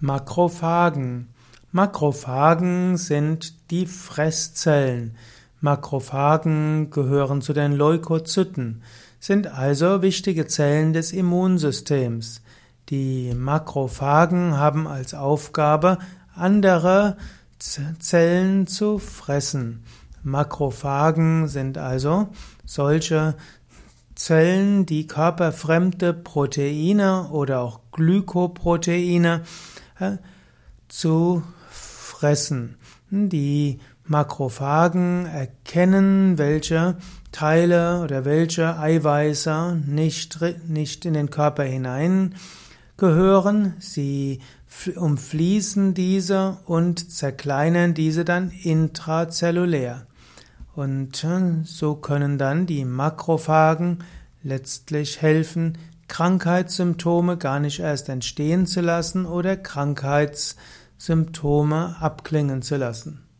Makrophagen. Makrophagen sind die Fresszellen. Makrophagen gehören zu den Leukozyten, sind also wichtige Zellen des Immunsystems. Die Makrophagen haben als Aufgabe, andere Zellen zu fressen. Makrophagen sind also solche Zellen, die körperfremde Proteine oder auch Glykoproteine zu fressen. Die Makrophagen erkennen, welche Teile oder welche Eiweiße nicht in den Körper hineingehören. Sie umfließen diese und zerkleinern diese dann intrazellulär. Und so können dann die Makrophagen letztlich helfen, Krankheitssymptome gar nicht erst entstehen zu lassen oder Krankheitssymptome abklingen zu lassen.